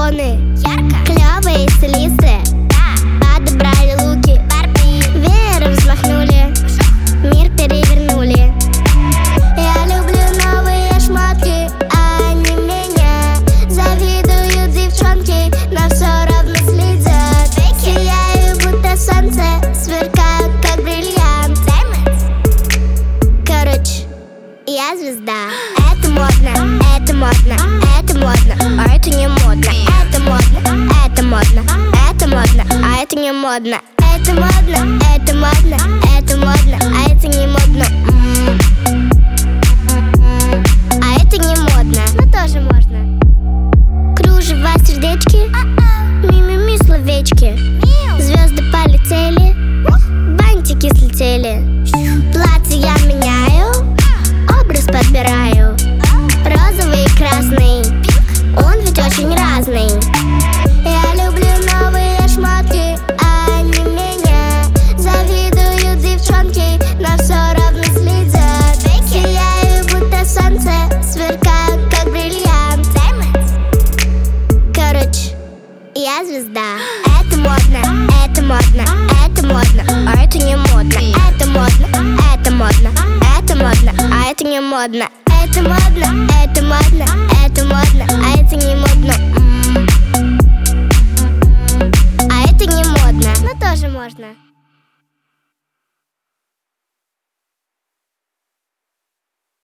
айфоны, ярко, клевые стилисты, подобрали луки, веером взмахнули, мир перевернули. Я люблю новые шмотки, а они меня завидуют девчонки, но все равно следят. Сияю, будто солнце, сверкаю, как бриллиант. Короче, я звезда. Это модно, это модно, это модно, а это не модно. Это модно, это модно, это модно, а это не модно. Это модно, это модно, это модно, а это не модно. А это не модно, но тоже можно. Кружева, сердечки, ми-ми-ми, словечки. Звезды полетели, бантики слетели. Платье я меняю, образ подбираю. Розовый и красный, он ведь очень разный. Я люблю новые шмотки, а они меня завидуют девчонки, но все равно следят. Сияю, будто солнце, сверкаю, как бриллиант. Короче, я звезда. Это модно, это модно, это модно, а это не модно. Это модно, это модно, это модно, а это не модно. Это модно, это модно, это модно, а это не модно. А это не модно, но тоже можно.